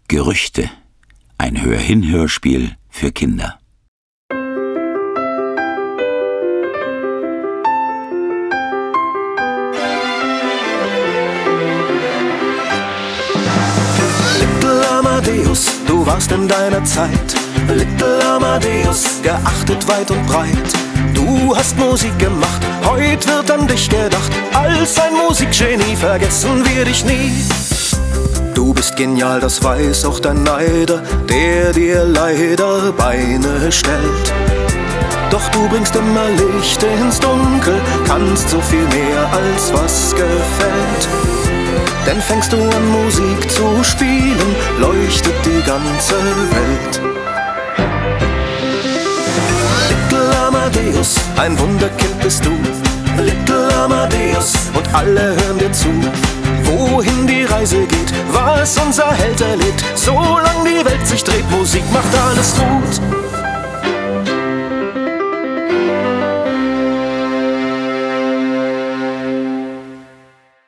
Gerüchte. Ein Hör-hin-Hörspiel für Kinder. Little Amadeus, du warst in deiner Zeit. Little Amadeus, geachtet weit und breit. Du hast Musik gemacht, heut wird an dich gedacht. Als ein Musikgenie vergessen wir dich nie. Du bist genial, das weiß auch dein Neider, der dir leider Beine stellt. Doch du bringst immer Licht ins Dunkel, kannst so viel mehr als was gefällt. Denn fängst du an Musik zu spielen, leuchtet die ganze Welt. Little Amadeus, ein Wunderkind bist du. Little Amadeus, und alle hören dir zu. Wohin die Reise geht, was unser Held erlebt. Solange die Welt sich dreht, Musik macht alles gut.